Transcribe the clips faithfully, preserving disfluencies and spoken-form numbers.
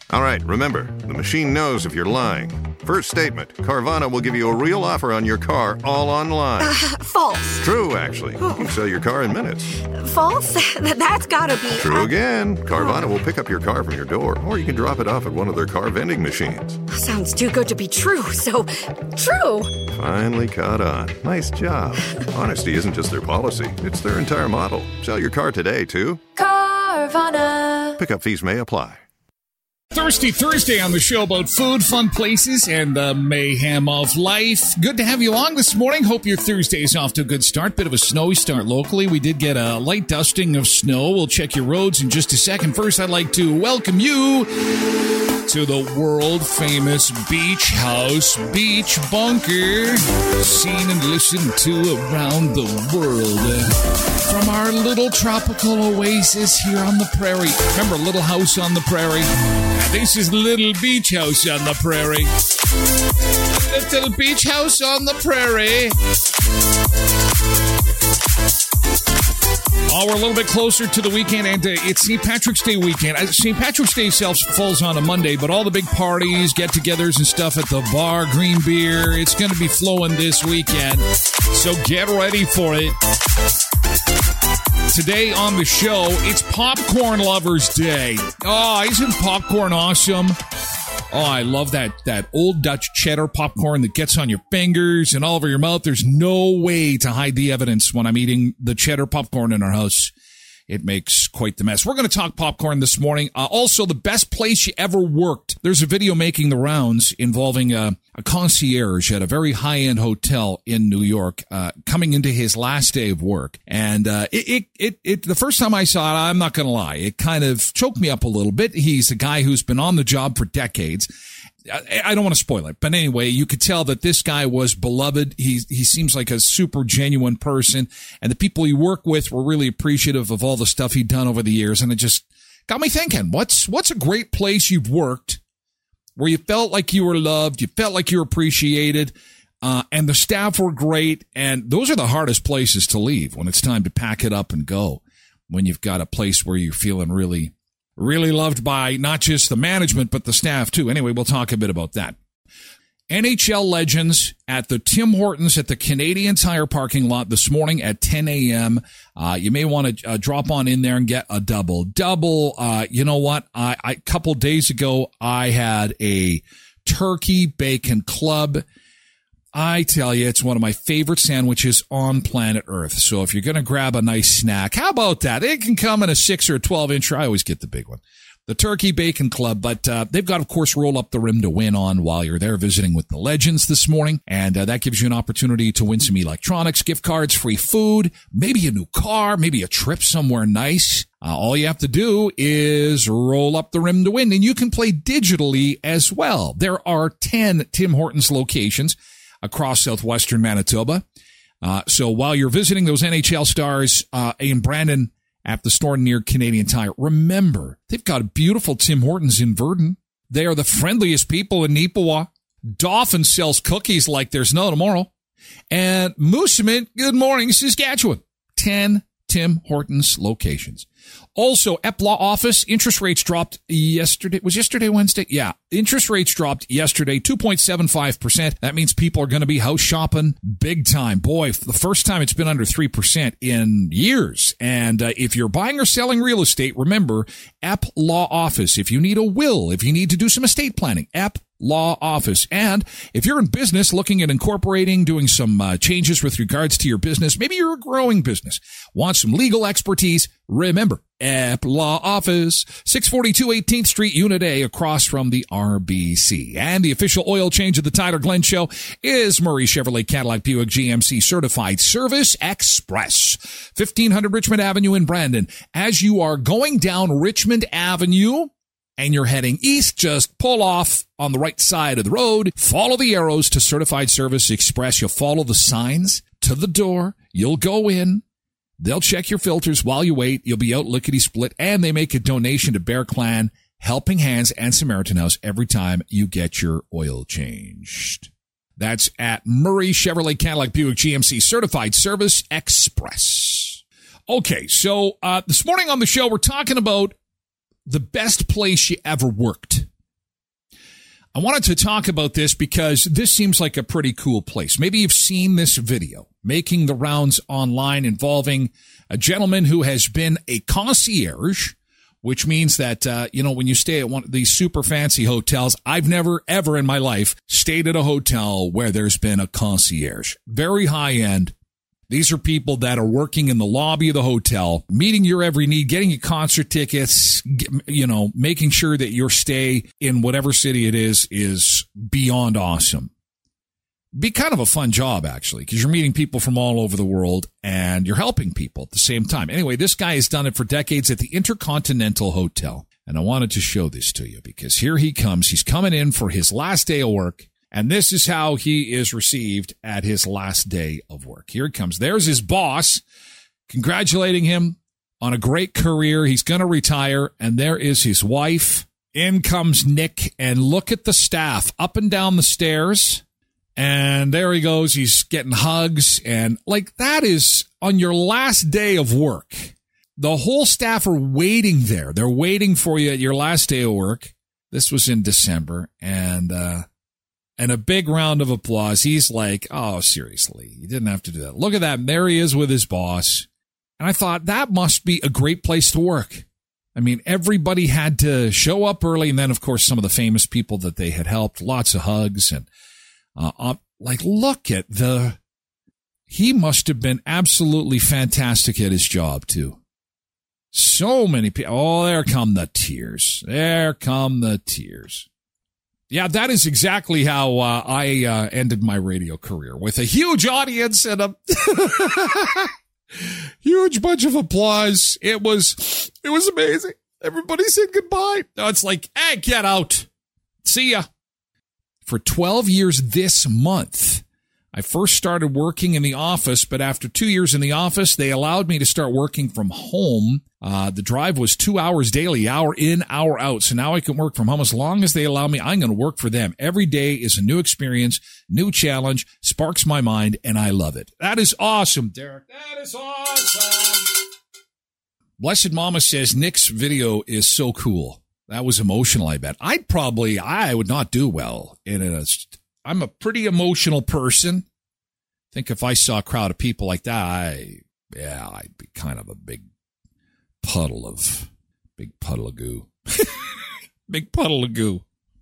All right, remember, the machine knows if you're lying. First statement, Carvana will give you a real offer on your car all online. Uh, false. True, actually. You can sell your car in minutes. False? That's gotta be... True uh, again. Carvana will pick up your car from your door, or you can drop it off at one of their car vending machines. Sounds too good to be true, so... True! Finally caught on. Nice job. Honesty isn't just their policy, it's their entire model. Sell your car today, too. Carvana. Pickup fees may apply. Thirsty Thursday on the show about food, fun places, and the mayhem of life. Good to have you along this morning. Hope your Thursday is off to a good start. Bit of a snowy start locally. We did get a light dusting of snow. We'll check your roads in just a second. First, I'd like to welcome you to the world-famous Beach House Beach Bunker. Seen and listened to around the world. From our little tropical oasis here on the prairie. Remember, Little House on the Prairie? This is Little Beach House on the Prairie. Little Beach House on the Prairie. Oh, we're a little bit closer to the weekend, and uh, it's Saint Patrick's Day weekend. Uh, Saint Patrick's Day itself falls on a Monday, but all the big parties, get-togethers and stuff at the bar, green beer, it's going to be flowing this weekend. So get ready for it. Today on the show, it's Popcorn Lovers Day. Oh, isn't popcorn awesome? Oh, I love that that old Dutch cheddar popcorn that gets on your fingers and all over your mouth. There's no way to hide the evidence when I'm eating the cheddar popcorn in our house. It makes quite the mess. We're going to talk popcorn this morning. Uh, also, the best place you ever worked. There's a video making the rounds involving a, a concierge at a very high-end hotel in New York, uh, coming into his last day of work. And uh, it, it, it, it, the first time I saw it, I'm not going to lie, it kind of choked me up a little bit. He's a guy who's been on the job for decades. I don't want to spoil it, but anyway, you could tell that this guy was beloved. He he seems like a super genuine person, and the people he worked with were really appreciative of all the stuff he'd done over the years, and it just got me thinking, what's what's a great place you've worked where you felt like you were loved, you felt like you were appreciated, uh, and the staff were great, and those are the hardest places to leave when it's time to pack it up and go, when you've got a place where you're feeling really Really loved by not just the management, but the staff, too. Anyway, we'll talk a bit about that. N H L legends at the Tim Hortons at the Canadian Tire parking lot this morning at ten a.m. Uh, you may want to uh, drop on in there and get a double-double. Uh, you know what? I, I, a couple days ago, I had a turkey bacon club. I tell you, it's one of my favorite sandwiches on planet Earth. So if you're going to grab a nice snack, how about that? It can come in a six or a twelve incher. I always get the big one. The Turkey Bacon Club. But uh, they've got, of course, Roll Up the Rim to win on while you're there visiting with the legends this morning. And uh, that gives you an opportunity to win some electronics, gift cards, free food, maybe a new car, maybe a trip somewhere nice. Uh, all you have to do is roll up the rim to win. And you can play digitally as well. There are ten Tim Hortons locations across southwestern Manitoba. Uh, so while you're visiting those N H L stars uh, in Brandon at the store near Canadian Tire, remember, they've got a beautiful Tim Hortons in Verdon. They are the friendliest people in Neepawa. Dauphin sells cookies like there's no tomorrow. And Moosomin, good morning, Saskatchewan. ten Tim Hortons locations. Also, E P L A office, interest rates dropped yesterday. Was yesterday Wednesday? Yeah. Interest rates dropped yesterday, two point seven five percent. That means people are going to be house shopping big time. Boy, the first time it's been under three percent in years. And uh, if you're buying or selling real estate, remember, E P L A office. If you need a will, if you need to do some estate planning, E P Law Office. And if you're in business looking at incorporating, doing some uh, changes with regards to your business, maybe you're a growing business, want some legal expertise, remember, E P Law Office, six forty-two eighteenth Street, Unit A, across from the R B C. And the official oil change of the Tyler Glenn Show is Murray Chevrolet Cadillac Buick G M C Certified Service Express, fifteen hundred Richmond Avenue in Brandon. As you are going down Richmond Avenue, and you're heading east, just pull off on the right side of the road. Follow the arrows to Certified Service Express. You'll follow the signs to the door. You'll go in. They'll check your filters while you wait. You'll be out lickety-split, and they make a donation to Bear Clan, Helping Hands, and Samaritan House every time you get your oil changed. That's at Murray Chevrolet Cadillac Buick G M C Certified Service Express. Okay, so uh this morning on the show, we're talking about the best place you ever worked. I wanted to talk about this because this seems like a pretty cool place. Maybe you've seen this video making the rounds online involving a gentleman who has been a concierge, which means that, uh, you know, when you stay at one of these super fancy hotels, I've never, ever in my life stayed at a hotel where there's been a concierge. Very high end. These are people that are working in the lobby of the hotel, meeting your every need, getting you concert tickets, you know, making sure that your stay in whatever city it is is beyond awesome. Be kind of a fun job, actually, because you're meeting people from all over the world and you're helping people at the same time. Anyway, this guy has done it for decades at the Intercontinental Hotel. And I wanted to show this to you because here he comes. He's coming in for his last day of work. And this is how he is received at his last day of work. Here it comes. There's his boss congratulating him on a great career. He's going to retire. And there is his wife. In comes Nick. And look at the staff up and down the stairs. And there he goes. He's getting hugs. And like that is on your last day of work. The whole staff are waiting there. They're waiting for you at your last day of work. This was in December. And, uh, And a big round of applause. He's like, oh, seriously, you didn't have to do that. Look at that. And there he is with his boss. And I thought that must be a great place to work. I mean, everybody had to show up early. And then, of course, some of the famous people that they had helped, lots of hugs. And uh, uh, like, look at the, he must have been absolutely fantastic at his job, too. So many people. Oh, there come the tears. There come the tears. Yeah, that is exactly how uh, I uh, ended my radio career, with a huge audience and a huge bunch of applause. It was, it was amazing. Everybody said goodbye. No, it's like, hey, get out. See ya. For twelve years this month, I first started working in the office, but after two years in the office, they allowed me to start working from home. Uh, the drive was two hours daily, hour in, hour out. So now I can work from home as long as they allow me. I'm going to work for them. Every day is a new experience, new challenge, sparks my mind, and I love it. That is awesome, Derek. That is awesome. Blessed Mama says Nick's video is so cool. That was emotional, I bet. I'd probably, I would not do well in a, I'm a pretty emotional person. I think if I saw a crowd of people like that, I, yeah, I'd be kind of a big puddle of, big puddle of goo. Big puddle of goo.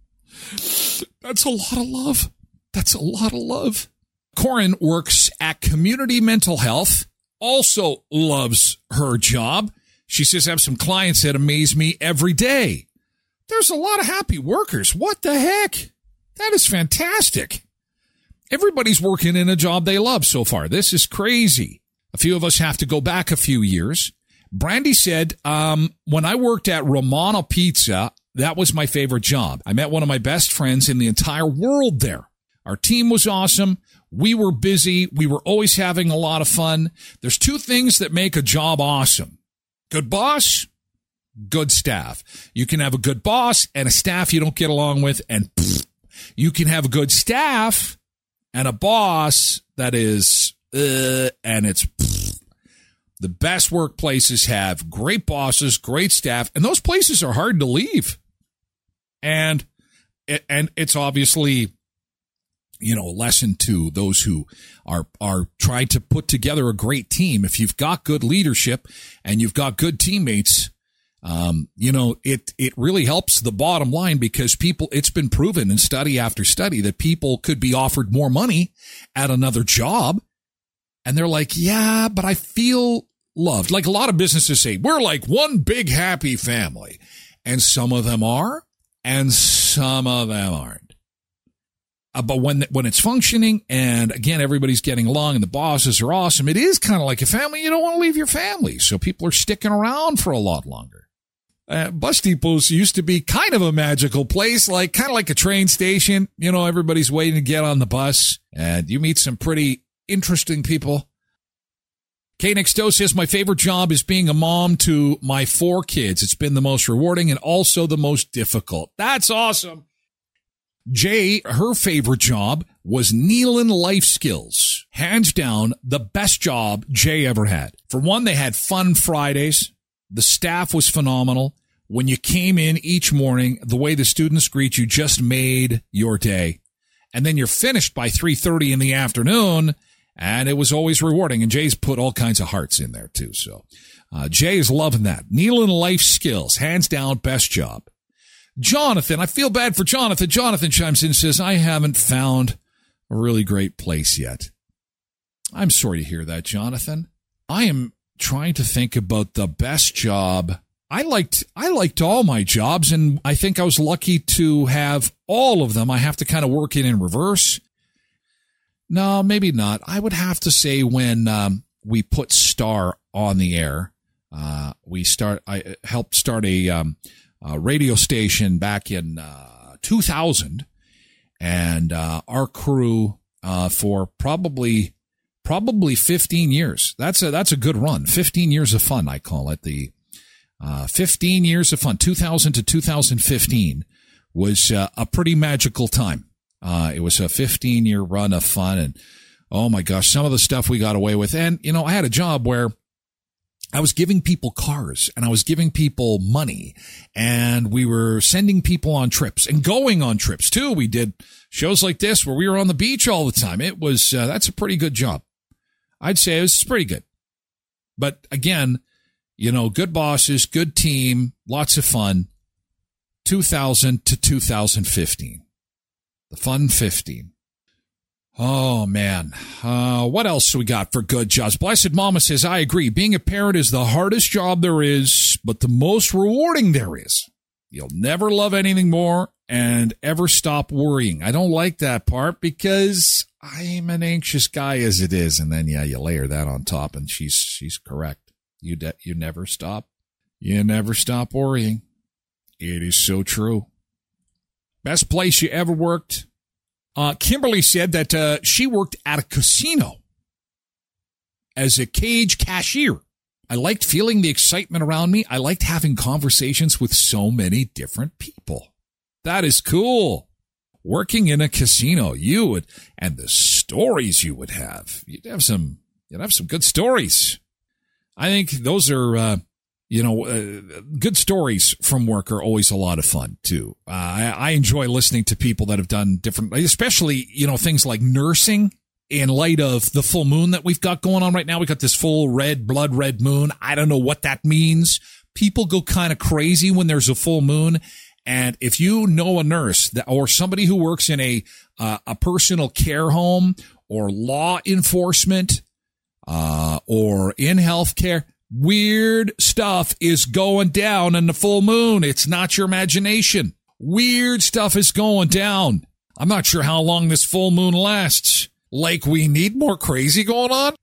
That's a lot of love. That's a lot of love. Corin works at Community Mental Health, also loves her job. She says, I have some clients that amaze me every day. There's a lot of happy workers. What the heck? That is fantastic. Everybody's working in a job they love so far. This is crazy. A few of us have to go back a few years. Brandy said, um, when I worked at Romano Pizza, that was my favorite job. I met one of my best friends in the entire world there. Our team was awesome. We were busy. We were always having a lot of fun. There's two things that make a job awesome. Good boss, good staff. You can have a good boss and a staff you don't get along with, and pfft, you can have a good staff and a boss that is, uh, and it's pfft. The best workplaces have great bosses, great staff, and those places are hard to leave. And, and it's obviously, you know, a lesson to those who are, are trying to put together a great team. If you've got good leadership and you've got good teammates, um, you know, it, it really helps the bottom line, because people, it's been proven in study after study that people could be offered more money at another job. And they're like, yeah, but I feel loved. Like a lot of businesses say, we're like one big happy family. And some of them are, and some of them aren't. Uh, but when when it's functioning, and again, everybody's getting along and the bosses are awesome, it is kind of like a family. You don't want to leave your family. So people are sticking around for a lot longer. Uh, bus depots used to be kind of a magical place, like kind of like a train station. You know, everybody's waiting to get on the bus, and you meet some pretty interesting people. K Nexto says, my favorite job is being a mom to my four kids. It's been the most rewarding and also the most difficult. That's awesome. Jay, her favorite job was Nealon Life Skills. Hands down, the best job Jay ever had. For one, they had fun Fridays. The staff was phenomenal. when you came in each morning, the way the students greet you just made your day. And then you're finished by three thirty in the afternoon, and it was always rewarding. And Jay's put all kinds of hearts in there, too. So uh, Jay is loving that. Nealon Life Skills, hands down, best job. Jonathan, I feel bad for Jonathan. Jonathan chimes in and says, I haven't found a really great place yet. I'm sorry to hear that, Jonathan. I am trying to think about the best job. I liked I liked all my jobs, and I think I was lucky to have all of them. I have to kind of work it in reverse. No, maybe not. I would have to say when um, we put Star on the air, uh, we start. I helped start a, um, a radio station back in uh, two thousand, and uh, our crew uh, for probably probably fifteen years. That's a that's a good run. fifteen years of fun, I call it. The uh, fifteen years of fun, two thousand to two thousand fifteen, was uh, a pretty magical time. Uh, it was a fifteen-year run of fun, and oh my gosh, some of the stuff we got away with. And, you know, I had a job where I was giving people cars, and I was giving people money, and we were sending people on trips and going on trips, too. We did shows like this where we were on the beach all the time. It was, uh, that's a pretty good job. I'd say it was pretty good. But again, you know, good bosses, good team, lots of fun, two thousand to two thousand fifteen. The fun fifteen. Oh, man. Uh, what else we got for good jobs? Blessed Mama says, I agree. Being a parent is the hardest job there is, but the most rewarding there is. You'll never love anything more and ever stop worrying. I don't like that part because I'm an anxious guy as it is. And then, yeah, you layer that on top, and she's she's correct. You de- you never stop. You never stop worrying. It is so true. Best place you ever worked? Uh, Kimberly said that uh, she worked at a casino as a cage cashier. I liked feeling the excitement around me. I liked having conversations with so many different people. That is cool. Working in a casino, you would, and the stories you would have. You'd have some, you'd have some good stories. I think those are, uh, you know, uh, good stories from work are always a lot of fun, too. Uh, I, I enjoy listening to people that have done different, especially, you know, things like nursing in light of the full moon that we've got going on right now. We got this full red, blood red moon. I don't know what that means. People go kind of crazy when there's a full moon. And if you know a nurse that, or somebody who works in a, uh, a personal care home or law enforcement, uh, or in healthcare, weird stuff is going down in the full moon. It's not your imagination. Weird stuff is going down. I'm not sure how long this full moon lasts. Like, we need more crazy going on?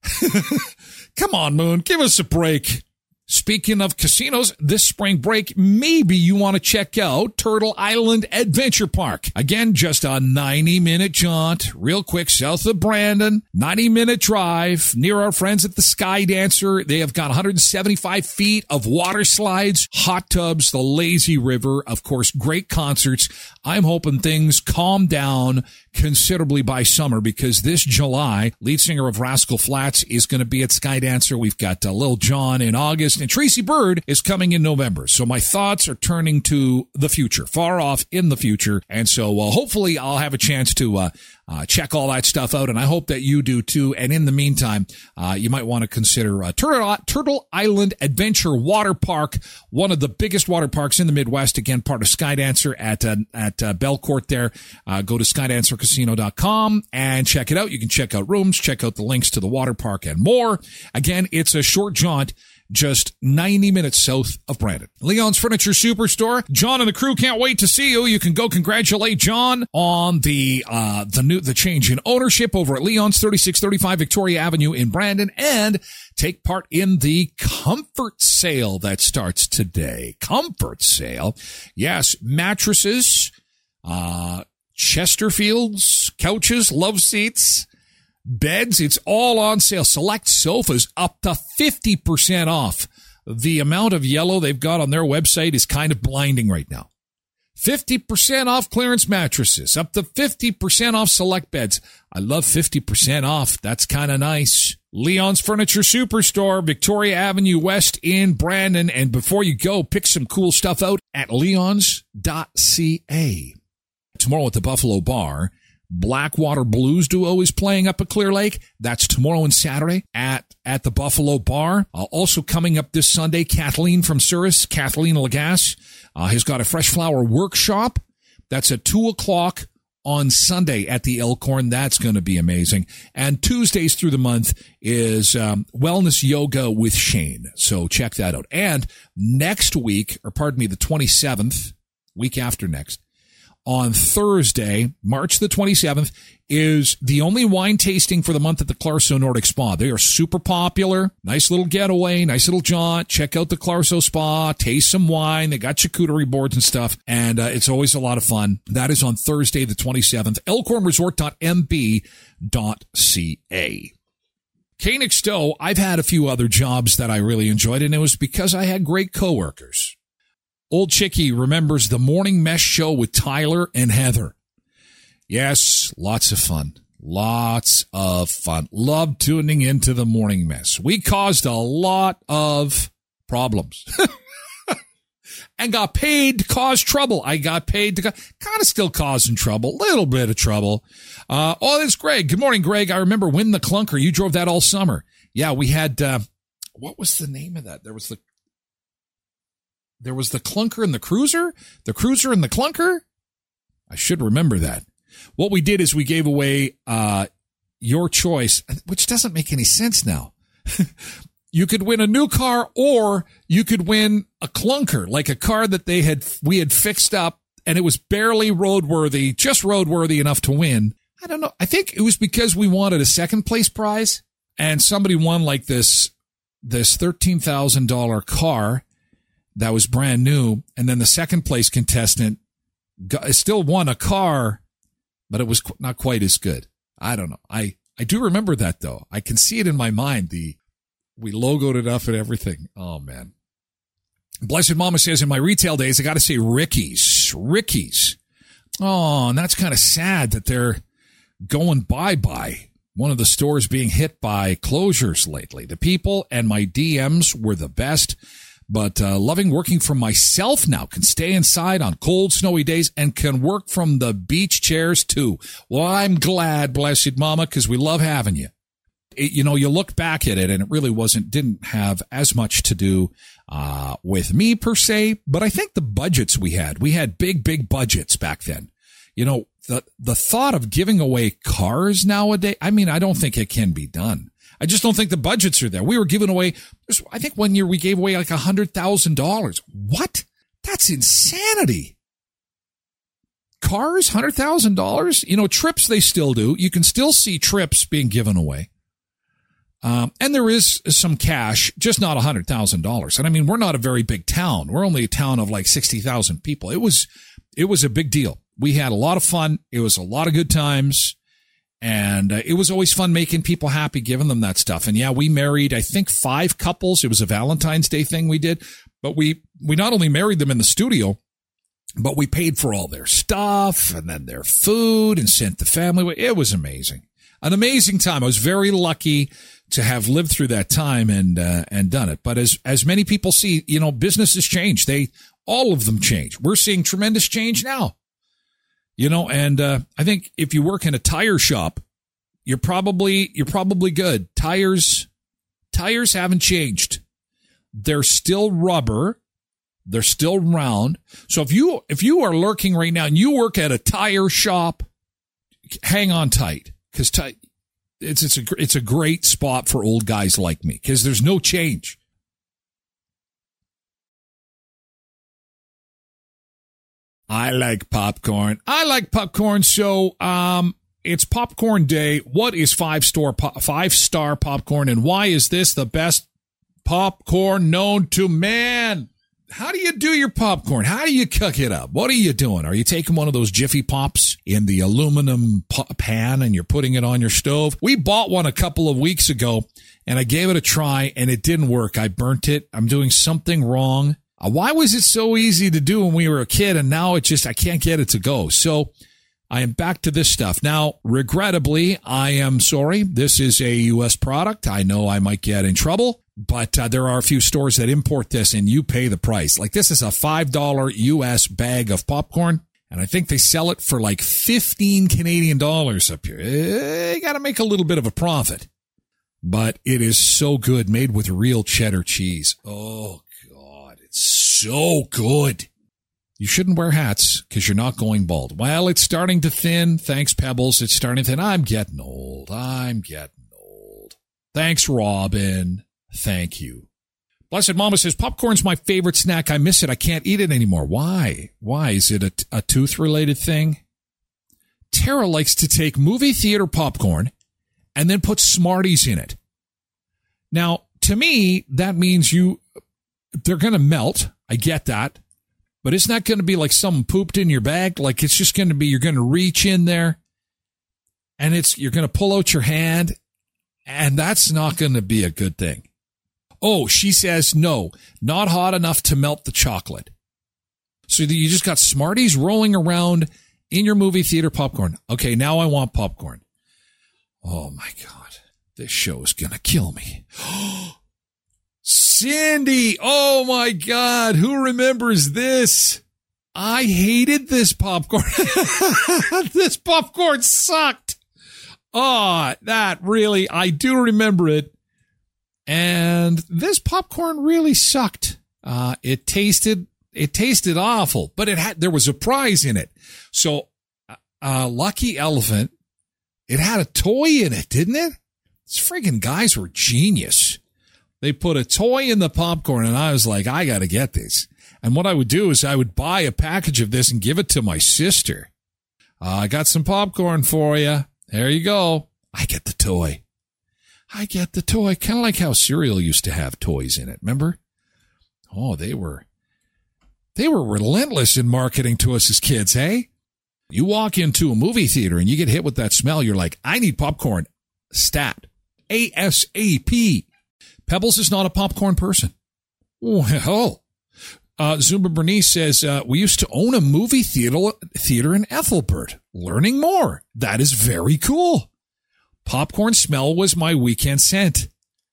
Come on, moon, give us a break. Speaking of casinos, this spring break, maybe you want to check out Turtle Island Adventure Park. Again, just a ninety-minute jaunt, real quick, south of Brandon. ninety-minute drive near our friends at the Sky Dancer. They have got one hundred seventy-five feet of water slides, hot tubs, the lazy river, of course, great concerts. I'm hoping things calm down considerably by summer, because this July, lead singer of Rascal Flatts is going to be at Sky Dancer. We've got uh, Lil Jon in August, and Tracy Bird is coming in November. So my thoughts are turning to the future, far off in the future. And so uh, hopefully I'll have a chance to uh, uh, check all that stuff out. And I hope that you do too. And in the meantime, uh, you might want to consider uh, Turtle, Turtle Island Adventure Water Park, one of the biggest water parks in the Midwest. Again, part of Sky Dancer at uh, at uh, Belcourt there. Uh, go to sky dancer casino dot com and check it out. You can check out rooms, check out the links to the water park and more. Again, it's a short jaunt, just ninety minutes south of Brandon. Leon's Furniture Superstore. John and the crew can't wait to see you. You can go congratulate John on the uh the new the change in ownership over at Leon's, thirty-six thirty-five Victoria Avenue in Brandon, and take part in the comfort sale that starts today. Comfort sale. Yes, mattresses, uh Chesterfields, couches, love seats, beds, it's all on sale. Select sofas up to fifty percent off. The amount of yellow they've got on their website is kind of blinding right now. fifty percent off clearance mattresses, up to fifty percent off select beds. I love fifty percent off. That's kind of nice. Leon's Furniture Superstore, Victoria Avenue West in Brandon. And before you go, pick some cool stuff out at leons dot c a. Tomorrow at the Buffalo Bar, Blackwater Blues Duo is playing up at Clear Lake. That's tomorrow and Saturday at, at the Buffalo Bar. Uh, also coming up this Sunday, Kathleen from Souris, Kathleen Lagasse, uh, has got a fresh flower workshop. That's at two o'clock on Sunday at the Elkhorn. That's going to be amazing. And Tuesdays through the month is um, Wellness Yoga with Shane. So check that out. And next week, or pardon me, the twenty-seventh, week after next, on Thursday, March the twenty-seventh, is the only wine tasting for the month at the Clarso Nordic Spa. They are super popular. Nice little getaway, nice little jaunt. Check out the Clarso Spa, taste some wine. They got charcuterie boards and stuff, and uh, it's always a lot of fun. That is on Thursday the twenty-seventh, elkhorn resort dot m b dot c a. Koenig Stowe, I've had a few other jobs that I really enjoyed, and it was because I had great coworkers. Old Chickie remembers the Morning Mess show with Tyler and Heather. Yes, lots of fun. Lots of fun. Love tuning into the Morning Mess. We caused a lot of problems and got paid to cause trouble. I got paid to kind of still causing trouble, little bit of trouble. Uh, oh, that's Greg. Good morning, Greg. I remember Win the Clunker. You drove that all summer. Yeah, we had, uh, what was the name of that? There was the There was the Clunker and the Cruiser, the Cruiser and the Clunker. I should remember that. What we did is we gave away uh, your choice, which doesn't make any sense now. You could win a new car, or you could win a clunker, like a car that they had we had fixed up, and it was barely roadworthy, just roadworthy enough to win. I don't know. I think it was because we wanted a second place prize, and somebody won like this this thirteen thousand dollars car that was brand new, and then the second place contestant got, still won a car, but it was not quite as good. I don't know. I, I do remember that, though. I can see it in my mind. The we logoed it up and everything. Oh, man. Blessed Mama says, in my retail days, I got to say Ricky's. Ricky's. Oh, and that's kind of sad that they're going bye-bye. One of the stores being hit by closures lately. The people and my D Ms were the best. But uh, loving working for myself now. Can stay inside on cold, snowy days and can work from the beach chairs, too. Well, I'm glad, Blessed Mama, because we love having you. It, you know, you look back at it, and it really wasn't, didn't have as much to do uh with me, per se. But I think the budgets we had, we had big, big budgets back then. You know, the the thought of giving away cars nowadays, I mean, I don't think it can be done. I just don't think the budgets are there. We were giving away, I think one year we gave away like one hundred thousand dollars. What? That's insanity. Cars, one hundred thousand dollars? You know, trips they still do. You can still see trips being given away. Um, and there is some cash, just not one hundred thousand dollars. And I mean, we're not a very big town. We're only a town of like sixty thousand people. It was, it was a big deal. We had a lot of fun. It was a lot of good times. And uh, it was always fun making people happy, giving them that stuff. And yeah, we married, I think, five couples. It was a Valentine's Day thing we did. But we, we not only married them in the studio, but we paid for all their stuff and then their food and sent the family away. It was amazing. An amazing time. I was very lucky to have lived through that time and uh, and done it. But as as many people see, you know, businesses change. They, all of them change. We're seeing tremendous change now. You know, and uh, I think if you work in a tire shop, you're probably you're probably good. Tires tires haven't changed. They're still rubber. They're still round. So if you if you are lurking right now and you work at a tire shop, hang on tight, because t- it's it's a it's a great spot for old guys like me, because there's no change. I like popcorn. I like popcorn. So, um, it's popcorn day. What is five star, po- five star popcorn, and why is this the best popcorn known to man? How do you do your popcorn? How do you cook it up? What are you doing? Are you taking one of those Jiffy Pops in the aluminum pan and you're putting it on your stove? We bought one a couple of weeks ago and I gave it a try and it didn't work. I burnt it. I'm doing something wrong. Uh, why was it so easy to do when we were a kid and now it just, I can't get it to go? So I am back to this stuff. Now, regrettably, I am sorry. This is a U S product. I know I might get in trouble, but uh, there are a few stores that import this and you pay the price. Like this is a five dollars U S bag of popcorn. And I think they sell it for like fifteen Canadian dollars up here. You got to make a little bit of a profit. But it is so good, made with real cheddar cheese. Oh, God, it's so good. You shouldn't wear hats because you're not going bald. Well, it's starting to thin. Thanks, Pebbles. It's starting to thin. I'm getting old. I'm getting old. Thanks, Robin. Thank you. Blessed Mama says, popcorn's my favorite snack. I miss it. I can't eat it anymore. Why? Why? Is it a, a tooth-related thing? Tara likes to take movie theater popcorn and then put Smarties in it. Now, to me, that means you, they're going to melt. I get that. But it's not going to be like someone pooped in your bag. Like it's just going to be, you're going to reach in there and it's, you're going to pull out your hand and that's not going to be a good thing. Oh, she says, no, not hot enough to melt the chocolate. So you just got Smarties rolling around in your movie theater popcorn. Okay, now I want popcorn. Oh, my God. This show is going to kill me. Cindy, oh, my God. Who remembers this? I hated this popcorn. This popcorn sucked. Oh, that really, I do remember it. And this popcorn really sucked. Uh, it tasted, it tasted awful, but it had, there was a prize in it. So, uh, Lucky Elephant, it had a toy in it, didn't it? These friggin' guys were genius. They put a toy in the popcorn and I was like, I gotta get this. And what I would do is I would buy a package of this and give it to my sister. Uh, I got some popcorn for you. There you go. I get the toy. I get the toy. Kind of like how cereal used to have toys in it. Remember? Oh, they were, they were relentless in marketing to us as kids, hey? You walk into a movie theater and you get hit with that smell. You're like, I need popcorn. Stat. A S A P. Pebbles is not a popcorn person. Oh, uh, Zumba Bernice says, uh, we used to own a movie theater, theater in Ethelbert. Learning more. That is very cool. Popcorn smell was my weekend scent.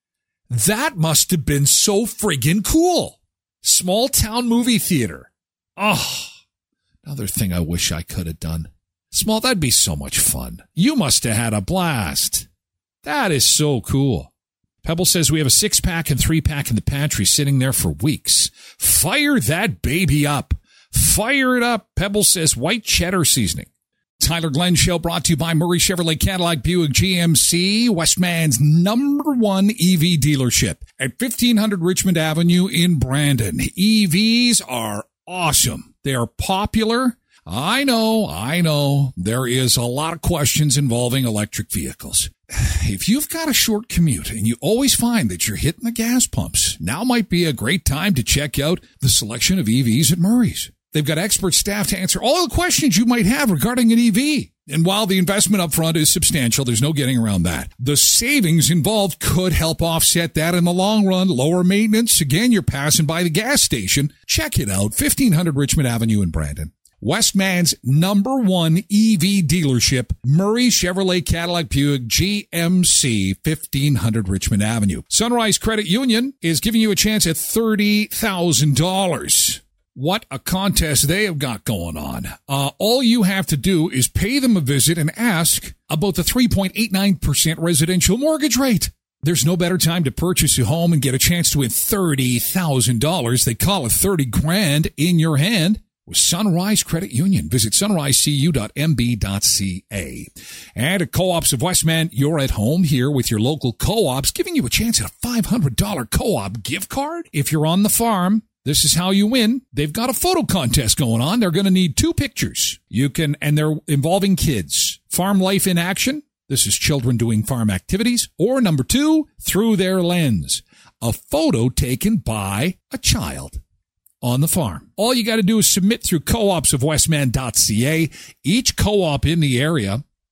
That must have been so friggin' cool. Small town movie theater. Oh, another thing I wish I could have done. Small, that'd be so much fun. You must have had a blast. That is so cool. Pebble says we have a six-pack and three-pack in the pantry sitting there for weeks. Fire that baby up. Fire it up. Pebble says white cheddar seasoning. Tyler Glenn Show brought to you by Murray Chevrolet Cadillac Buick G M C, Westman's number one E V dealership at fifteen hundred Richmond Avenue in Brandon. E Vs are awesome. They are popular. I know, I know. There is a lot of questions involving electric vehicles. If you've got a short commute and you always find that you're hitting the gas pumps, now might be a great time to check out the selection of E Vs at Murray's. They've got expert staff to answer all the questions you might have regarding an E V. And while the investment up front is substantial, there's no getting around that. The savings involved could help offset that in the long run. Lower maintenance. Again, you're passing by the gas station. Check it out. fifteen hundred Richmond Avenue in Brandon. Westman's number one E V dealership, Murray Chevrolet Cadillac Buick G M C, fifteen hundred Richmond Avenue. Sunrise Credit Union is giving you a chance at thirty thousand dollars. What a contest they have got going on. Uh, all you have to do is pay them a visit and ask about the three point eight nine percent residential mortgage rate. There's no better time to purchase a home and get a chance to win thirty thousand dollars. They call it thirty grand in your hand with Sunrise Credit Union. Visit sunrise c u dot m b dot c a. And at Co-ops of Westman, you're at home here with your local co-ops, giving you a chance at a five hundred dollars co-op gift card. If you're on the farm, this is how you win. They've got a photo contest going on. They're going to need two pictures. You can, and they're involving kids. Farm life in action. This is children doing farm activities. Or number two, through their lens. A photo taken by a child on the farm. All you got to do is submit through co ops of westman dot c a. Each co-op in the area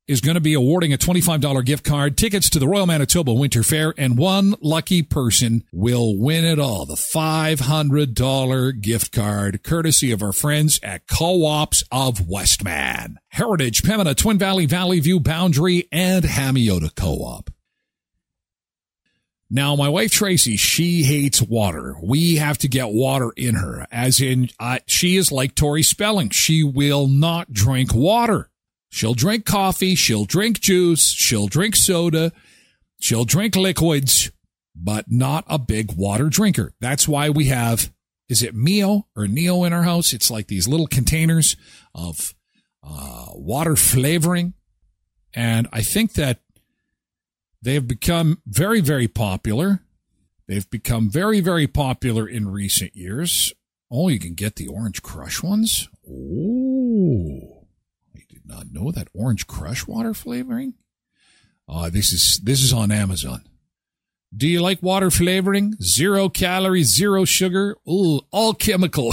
is going to be awarding a twenty-five dollars gift card, tickets to the Royal Manitoba Winter Fair, and one lucky person will win it all. The five hundred dollars gift card, courtesy of our friends at Co-ops of Westman, Heritage, Pembina, Twin Valley, Valley View, Boundary, and Hamiota Co-op. Now, my wife, Tracy, she hates water. We have to get water in her, as in, uh, she is like Tori Spelling. She will not drink water. She'll drink coffee, she'll drink juice, she'll drink soda, she'll drink liquids, but not a big water drinker. That's why we have, is it Mio or Neo in our house? It's like these little containers of uh, water flavoring. And I think that they have become very, very popular. They've become very, very popular in recent years. Oh, you can get the Orange Crush ones. Oh. Not know that Orange Crush water flavoring. Uh, this is this is on Amazon. Do you like water flavoring? Zero calories, zero sugar, ooh, all chemical.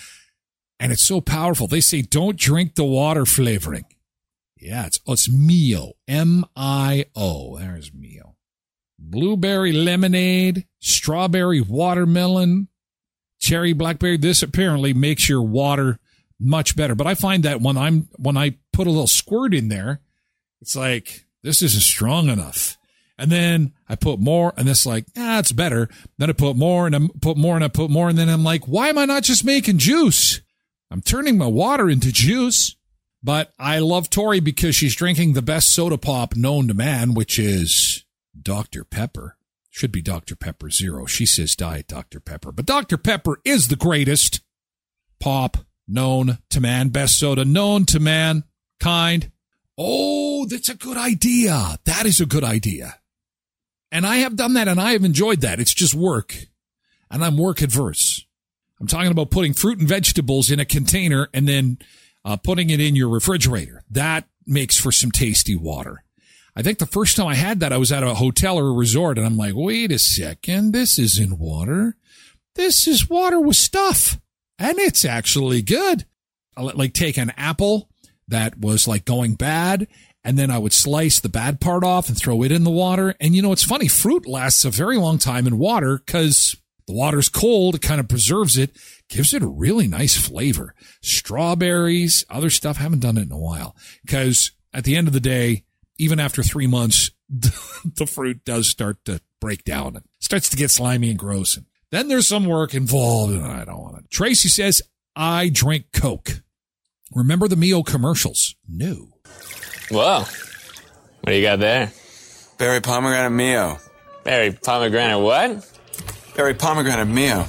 And it's so powerful. They say don't drink the water flavoring. Yeah, it's oh, it's Mio. M I O. There's Mio. Blueberry lemonade, strawberry watermelon, cherry blackberry. This apparently makes your water much better. But I find that when I'm when I put a little squirt in there, it's like, this isn't strong enough. And then I put more, and it's like, ah, it's better. Then I put more, and I put more, and I put more, and then I'm like, why am I not just making juice? I'm turning my water into juice. But I love Tori because she's drinking the best soda pop known to man, which is Doctor Pepper. Should be Doctor Pepper Zero. She says Diet Doctor Pepper. But Doctor Pepper is the greatest pop known to man, best soda known to man, kind. Oh, that's a good idea. That is a good idea. And I have done that, and I have enjoyed that. It's just work, and I'm work adverse. I'm talking about putting fruit and vegetables in a container and then uh, putting it in your refrigerator. That makes for some tasty water. I think the first time I had that, I was at a hotel or a resort, and I'm like, wait a second, this isn't water. This is water with stuff. And it's actually good. I'll like take an apple that was like going bad, and then I would slice the bad part off and throw it in the water. And you know, it's funny, fruit lasts a very long time in water because the water's cold. It kind of preserves it, gives it a really nice flavor. Strawberries, other stuff, haven't done it in a while. Because at the end of the day, even after three months, the fruit does start to break down. It starts to get slimy and gross. And then there's some work involved, and I don't want to. Tracy says, I drink Coke. Remember the Mio commercials? No. Whoa. What do you got there? Berry pomegranate Mio. Berry pomegranate what? Berry pomegranate Mio.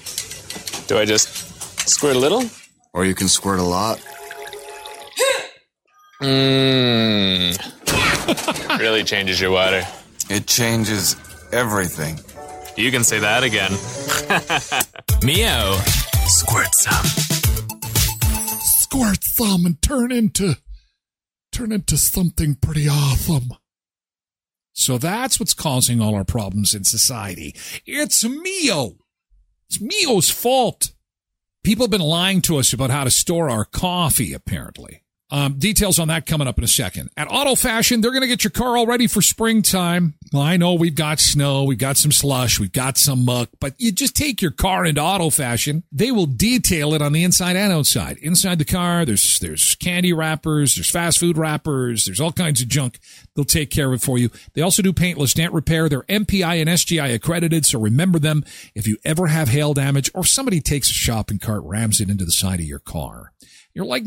Do I just squirt a little? Or you can squirt a lot. Mmm. Really changes your water. It changes everything. You can say that again. Mio. Squirt some. Squirt some and turn into, turn into something pretty awesome. So that's what's causing all our problems in society. It's Mio. It's Mio's fault. People have been lying to us about how to store our coffee, apparently. Um, details on that coming up in a second. At Auto Fashion, they're going to get your car all ready for springtime. Well, I know we've got snow, we've got some slush, we've got some muck, but you just take your car into Auto Fashion. They will detail it on the inside and outside. Inside the car, there's there's candy wrappers, there's fast food wrappers, there's all kinds of junk. They'll take care of it for you. They also do paintless dent repair. They're M P I and S G I accredited, so remember them if you ever have hail damage or somebody takes a shopping cart, rams it into the side of your car. You're like,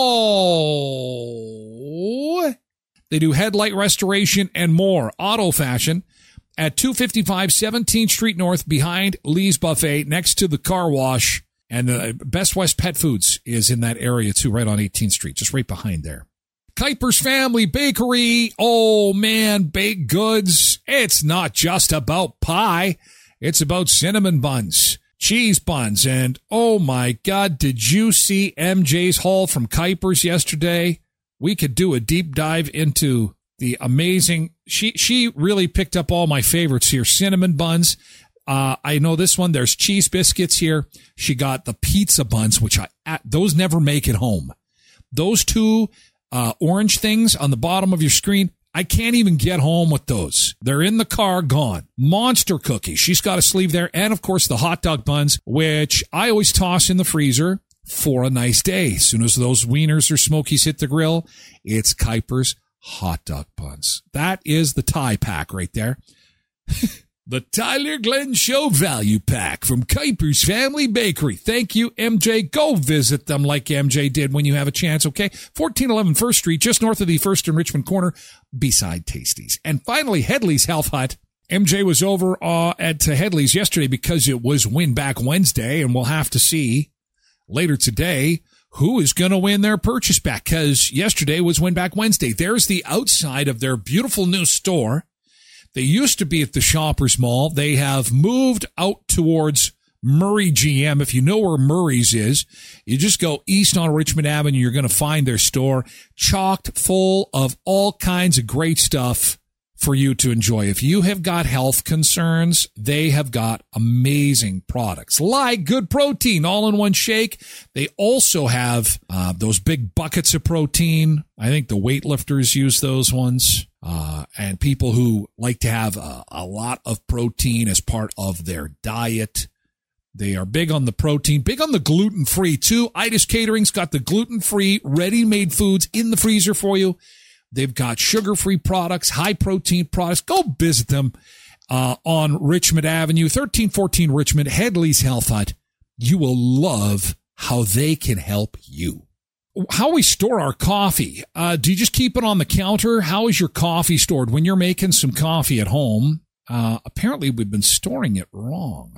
no. They do headlight restoration and more. Auto Fashion at two fifty-five seventeenth Street North behind Lee's Buffet next to the car wash. And the Best West Pet Foods is in that area too, right on eighteenth Street, just right behind there. Kuiper's Family Bakery. Oh, man, baked goods. It's not just about pie. It's about cinnamon buns. Cheese buns, and oh my God, did you see M J's haul from Kuiper's yesterday? We could do a deep dive into the amazing, she she really picked up all my favorites here. Cinnamon buns, uh, I know this one, there's cheese biscuits here. She got the pizza buns, which I, those never make it home. Those two uh, orange things on the bottom of your screen. I can't even get home with those. They're in the car, gone. Monster cookies. She's got a sleeve there. And, of course, the hot dog buns, which I always toss in the freezer for a nice day. As soon as those wieners or smokies hit the grill, it's Kuiper's hot dog buns. That is the Thai pack right there. The Tyler Glenn Show Value Pack from Kuiper's Family Bakery. Thank you, M J. Go visit them like M J did when you have a chance, okay? fourteen eleven First Street, just north of the First and Richmond corner, beside Tasties. And finally, Headley's Health Hut. M J was over uh, at Headley's yesterday because it was Win Back Wednesday, and we'll have to see later today who is going to win their purchase back, because yesterday was Win Back Wednesday. There's the outside of their beautiful new store. They used to be at the Shoppers Mall. They have moved out towards Murray G M. If you know where Murray's is, you just go east on Richmond Avenue. You're going to find their store chocked full of all kinds of great stuff for you to enjoy. If you have got health concerns, they have got amazing products like Good Protein all in one shake. They also have uh, those big buckets of protein. I think the weightlifters use those ones. Uh, and people who like to have a, a lot of protein as part of their diet. They are big on the protein, big on the gluten-free too. Itis Catering's got the gluten-free ready-made foods in the freezer for you. They've got sugar-free products, high-protein products. Go visit them uh, on Richmond Avenue, thirteen fourteen Richmond, Headley's Health Hut. You will love how they can help you. How we store our coffee. Uh, do you just keep it on the counter? How is your coffee stored? When you're making some coffee at home, uh, apparently we've been storing it wrong.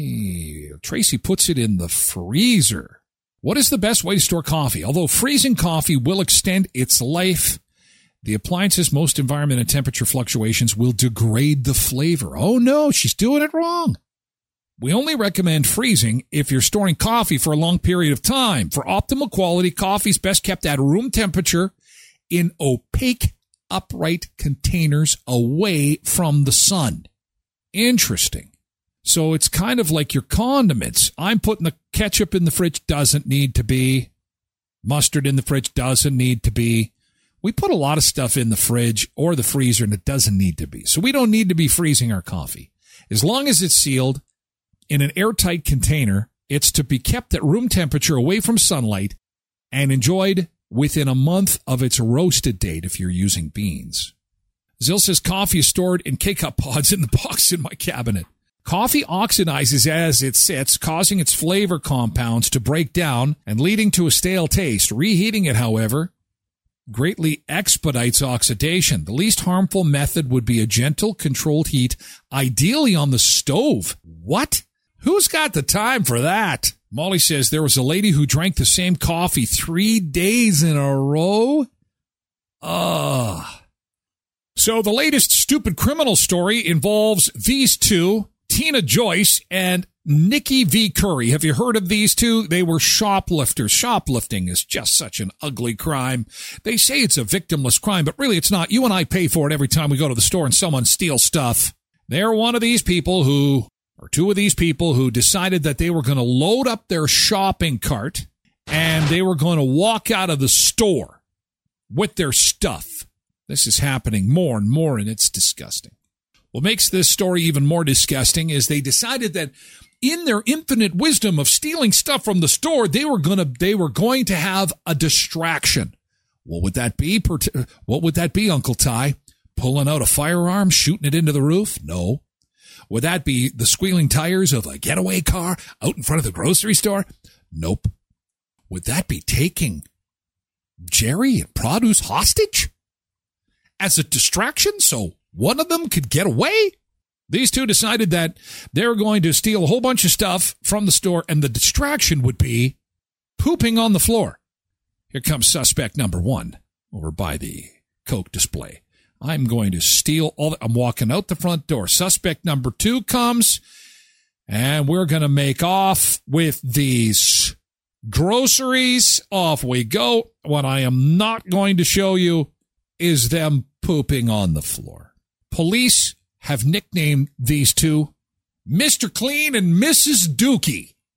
I Tracy puts it in the freezer. What is the best way to store coffee? Although freezing coffee will extend its life, the appliance's most environment and temperature fluctuations will degrade the flavor. Oh no, she's doing it wrong. We only recommend freezing if you're storing coffee for a long period of time. For optimal quality, coffee is best kept at room temperature in opaque, upright containers away from the sun. Interesting. So it's kind of like your condiments. I'm putting the ketchup in the fridge, doesn't need to be. Mustard in the fridge, doesn't need to be. We put a lot of stuff in the fridge or the freezer, and it doesn't need to be. So we don't need to be freezing our coffee. As long as it's sealed in an airtight container, it's to be kept at room temperature away from sunlight and enjoyed within a month of its roasted date if you're using beans. Zill says coffee is stored in K-Cup pods in the box in my cabinet. Coffee oxidizes as it sits, causing its flavor compounds to break down and leading to a stale taste. Reheating it, however, greatly expedites oxidation. The least harmful method would be a gentle, controlled heat, ideally on the stove. What? Who's got the time for that? Molly says there was a lady who drank the same coffee three days in a row. Ugh. So the latest stupid criminal story involves these two, Tina Joyce and Nikki V. Curry. Have you heard of these two? They were shoplifters. Shoplifting is just such an ugly crime. They say it's a victimless crime, but really it's not. You and I pay for it every time we go to the store and someone steals stuff. They're one of these people who... or two of these people who decided that they were going to load up their shopping cart and they were going to walk out of the store with their stuff. This is happening more and more, and it's disgusting. What makes this story even more disgusting is they decided that in their infinite wisdom of stealing stuff from the store, they were going to they were going to have a distraction. What would that be? What would that be, Uncle Ty? Pulling out a firearm, shooting it into the roof? No. Would that be the squealing tires of a getaway car out in front of the grocery store? Nope. Would that be taking Jerry and Produce hostage as a distraction so one of them could get away? These two decided that they were going to steal a whole bunch of stuff from the store, and the distraction would be pooping on the floor. Here comes suspect number one over by the Coke display. I'm going to steal all the, I'm walking out the front door. Suspect number two comes, and we're going to make off with these groceries. Off we go. What I am not going to show you is them pooping on the floor. Police have nicknamed these two Mister Clean and Missus Dookie.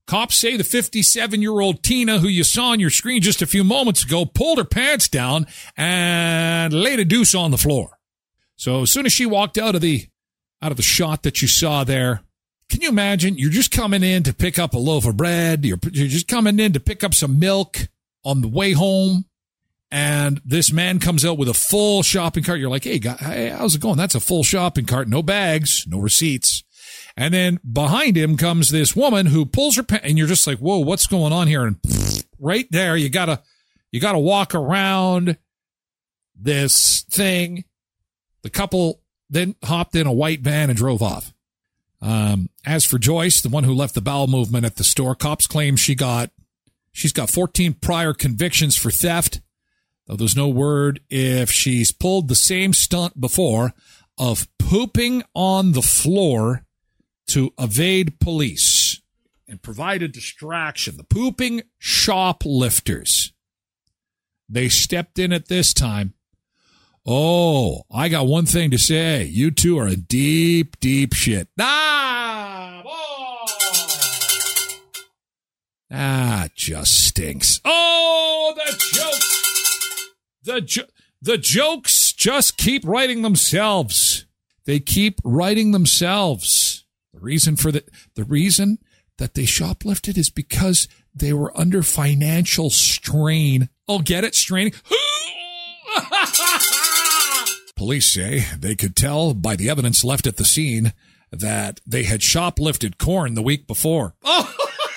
Cops say the fifty-seven-year-old Tina, who you saw on your screen just a few moments ago, pulled her pants down and laid a deuce on the floor. So as soon as she walked out of the out of the shot that you saw there, can you imagine? You're just coming in to pick up a loaf of bread. You're, you're just coming in to pick up some milk on the way home. And this man comes out with a full shopping cart. You're like, hey, guy, hey, how's it going? That's a full shopping cart. No bags, no receipts. And then behind him comes this woman who pulls her pants, and you're just like, whoa, what's going on here? And right there, you gotta, you gotta walk around this thing. The couple then hopped in a white van and drove off. Um, as for Joyce, the one who left the bowel movement at the store, cops claim she got, she's got fourteen prior convictions for theft, though there's no word if she's pulled the same stunt before of pooping on the floor to evade police and provide a distraction. The pooping shoplifters. They stepped in at this time. Oh, I got one thing to say. You two are in deep, deep shit. Ah! Oh! Ah, just stinks. Oh, the jokes. The, jo- the jokes just keep writing themselves. They keep writing themselves. The reason for the, the reason that they shoplifted is because they were under financial strain. Oh, get it? Straining. Police say they could tell by the evidence left at the scene that they had shoplifted corn the week before. Oh,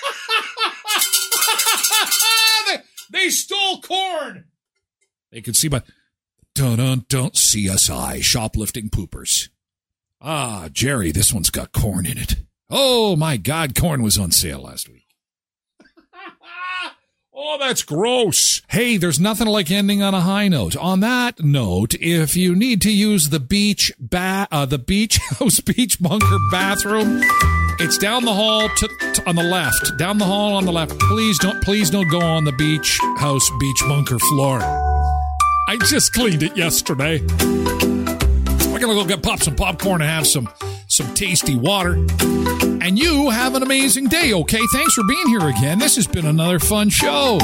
they, they stole corn. They could see by dun dun dun C S I shoplifting poopers. Ah, Jerry, this one's got corn in it. Oh, my God, corn was on sale last week. Oh, that's gross. Hey, there's nothing like ending on a high note. On that note, if you need to use the beach ba- uh, the beach house beach bunker bathroom, it's down the hall to, to on the left. Down the hall on the left. Please don't, please don't go on the beach house beach bunker floor. I just cleaned it yesterday. We're going to go get pop some popcorn and have some, some tasty water. And you have an amazing day, okay? Thanks for being here again. This has been another fun show.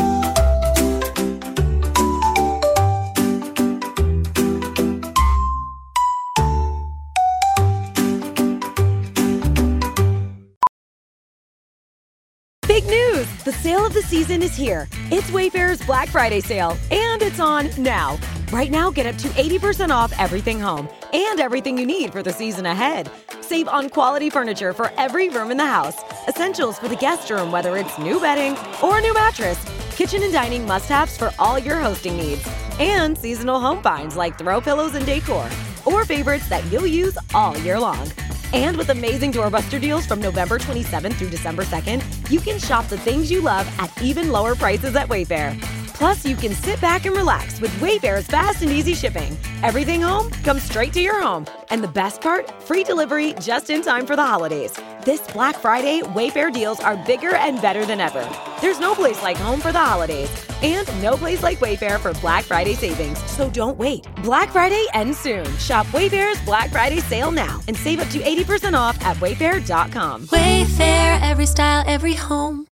Big news! The sale of the season is here. It's Wayfair's Black Friday sale, and it's on now. Right now, get up to eighty percent off everything home and everything you need for the season ahead. Save on quality furniture for every room in the house. Essentials for the guest room, whether it's new bedding or a new mattress. Kitchen and dining must-haves for all your hosting needs. And seasonal home finds like throw pillows and decor. Or favorites that you'll use all year long. And with amazing doorbuster deals from November twenty-seventh through December second, you can shop the things you love at even lower prices at Wayfair. Plus, you can sit back and relax with Wayfair's fast and easy shipping. Everything home comes straight to your home. And the best part, free delivery just in time for the holidays. This Black Friday, Wayfair deals are bigger and better than ever. There's no place like home for the holidays. And no place like Wayfair for Black Friday savings. So don't wait. Black Friday ends soon. Shop Wayfair's Black Friday sale now and save up to eighty percent off at wayfair dot com. Wayfair, every style, every home.